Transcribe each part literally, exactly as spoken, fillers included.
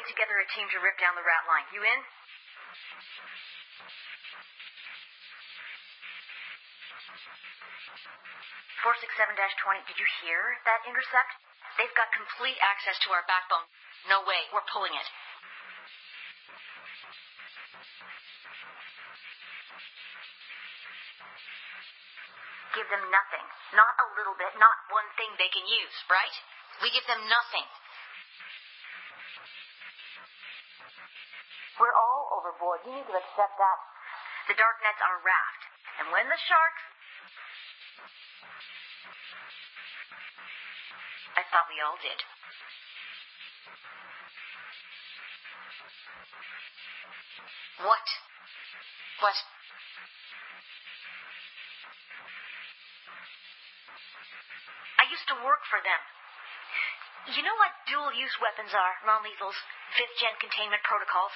together a team to rip down the rat line. You in? four six seven dash twenty, did you hear that intercept? They've got complete access to our backbone. No way, we're pulling it. Give them nothing. Not a little bit, not One thing they can use, right? We give them nothing. We're all overboard. You need to accept that. The Darknet's our raft. And when the sharks... I thought we all did. What? What? I used to work for them. You know what dual-use weapons are? Non-lethals, fifth-gen containment protocols.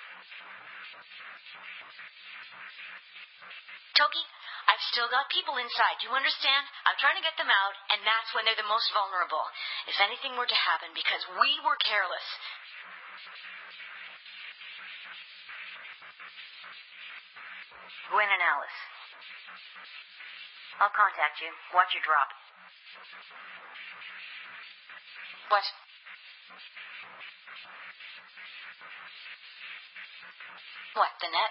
Toki, I've still got people inside, you understand? I'm trying to get them out, and that's when they're the most vulnerable. If anything were to happen because we were careless... Gwen and Alice. I'll contact you. Watch your drop. What? What, the net?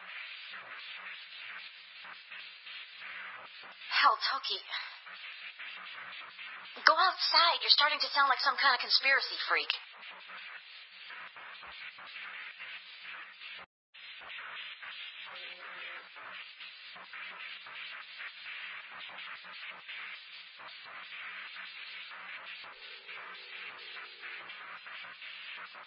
Hell, Toki. Go outside. You're starting to sound like some kind of conspiracy freak.